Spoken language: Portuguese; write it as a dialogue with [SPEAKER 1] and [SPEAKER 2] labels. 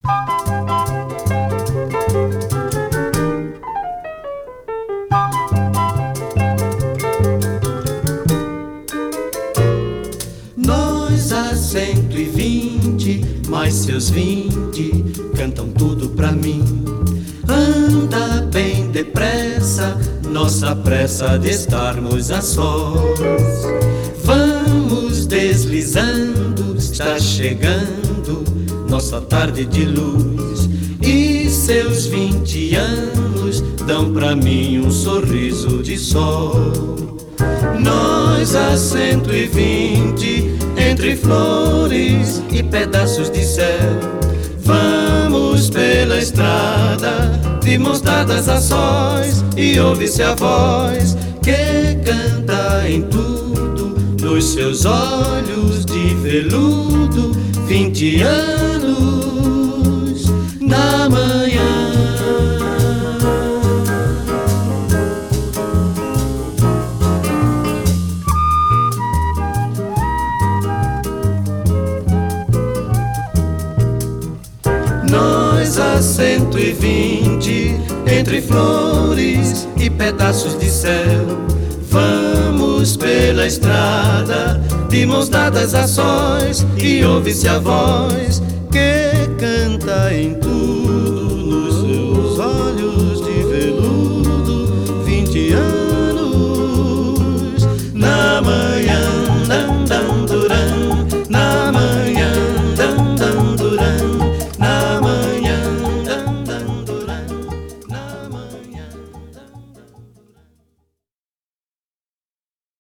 [SPEAKER 1] Nós há 120, mais seus 20 cantam tudo pra mim. Anda bem depressa, nossa pressa de estarmos a sós. Vamos deslizando, está chegando nossa tarde de luz. E seus 20 anos dão pra mim um sorriso de sol. Nós há 120, entre flores e pedaços de céu, vamos pela estrada, de mãos dadas a sós, e ouve-se a voz que canta em tudo, nos seus olhos de veludo. 20 anos na manhã. Nós há 120, entre flores e pedaços de céu, vamos pela estrada, de mãos dadas a sós, e ouve-se a voz que canta em tudo, nos seus olhos de veludo. 20 anos